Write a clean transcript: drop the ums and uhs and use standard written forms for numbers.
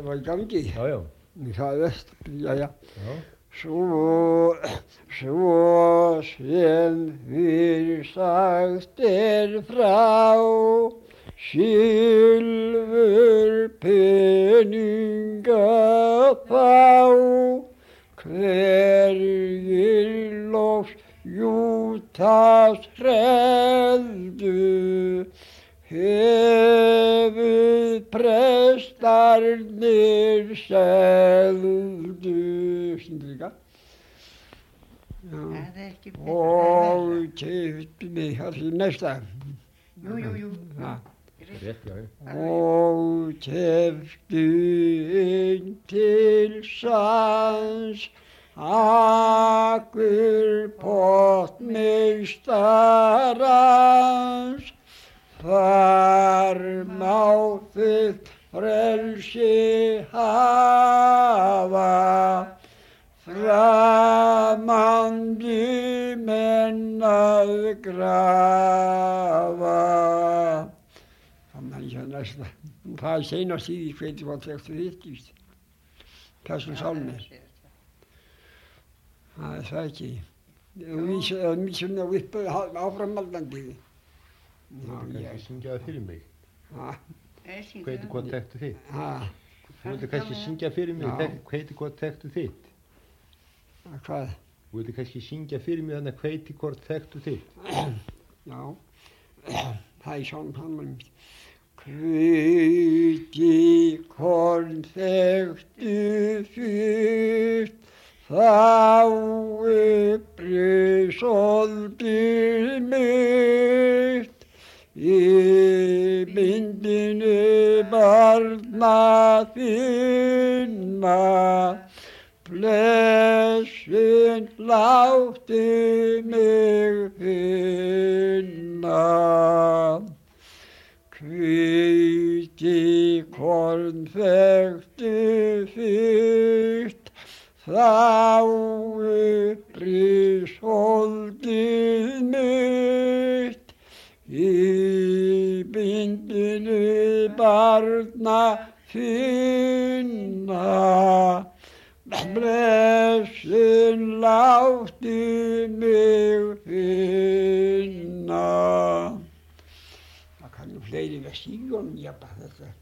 var í gangi. Já, já. Það veist, jæja. Já. Svo sem fyrr sagt frá, silfurpeninga fá, hverjir loks Júdas hreldu, hefur prestarnir seldu. Líka. Það ekki betra. Og keyptu mig, það er næsta. Jú. Ja. Rétt, já. Og keyptu inn til sanns, akur pottmeistarans, þar má þið frelsi hafa, framandi menn að grafa. Þannig að ég næsta. Það er seinast í því hvernig var tekstu hittist. Þessum sálmi. Það er það ekki. Mísum það upp áframaldandi. Kannski syngja það fyrir mig. Hvað Hvað tektu þitt? Þú vildi kannski Já. syngja fyrir mig, Já. hvað tektu þitt? Hvað? Þú vildi kannski syngja fyrir mig þannig að hvort tektu þitt? Já, það er svona hann. Hveitikorn þekktu fyrst, þá upprisoldir mitt. Í myndinni barna þinna, blessun láti mig finna. Hveitikorn þekktu fyrst, þá upprisoldir mitt. Í myndinni barna þinna, blessun láti mig finna. Það kann fleiri vers í honum, jafnvel þetta.